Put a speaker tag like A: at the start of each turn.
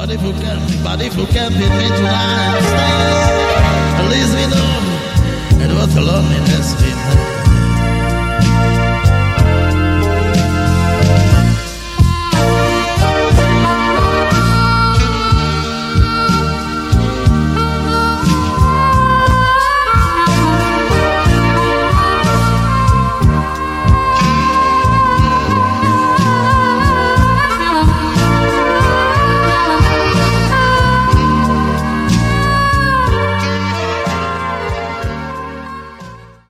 A: but if you can't beat me tonight, stay. At least we know it was the loneliness we had.